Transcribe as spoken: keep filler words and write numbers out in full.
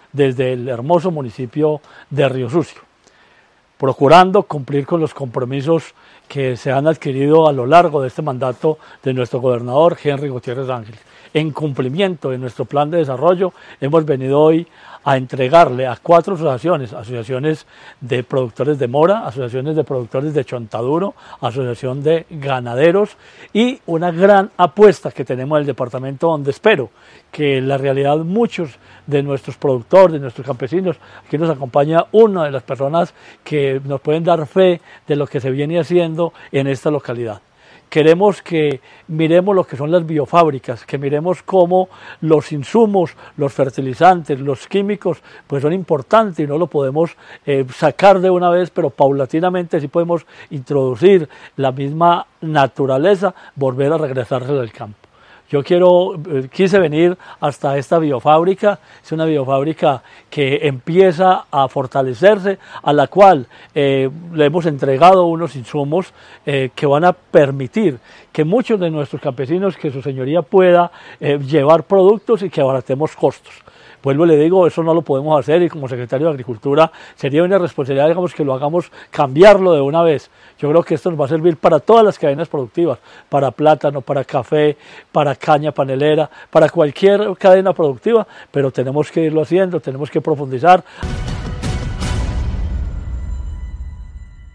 desde el hermoso municipio de Río Sucio, procurando cumplir con los compromisos que se han adquirido a lo largo de este mandato de nuestro gobernador Henry Gutiérrez Ángel. En cumplimiento de nuestro plan de desarrollo, hemos venido hoy a entregarle a cuatro asociaciones, asociaciones de productores de mora, asociaciones de productores de chontaduro, asociación de ganaderos y una gran apuesta que tenemos en el departamento, donde espero que en la realidad muchos de nuestros productores, de nuestros campesinos, aquí nos acompaña una de las personas que nos pueden dar fe de lo que se viene haciendo en esta localidad. Queremos que miremos lo que son las biofábricas, que miremos cómo los insumos, los fertilizantes, los químicos, pues son importantes y no lo podemos eh, sacar de una vez, pero paulatinamente sí podemos introducir la misma naturaleza, volver a regresársela al campo. Yo quiero, eh, quise venir hasta esta biofábrica, es una biofábrica que empieza a fortalecerse, a la cual eh, le hemos entregado unos insumos eh, que van a permitir que muchos de nuestros campesinos, que su señoría pueda eh, llevar productos y que abaratemos costos. Vuelvo y le digo, eso no lo podemos hacer y como secretario de Agricultura sería una responsabilidad, digamos, que lo hagamos, cambiarlo de una vez. Yo creo que esto nos va a servir para todas las cadenas productivas, para plátano, para café, para caña panelera, para cualquier cadena productiva, pero tenemos que irlo haciendo, tenemos que profundizar.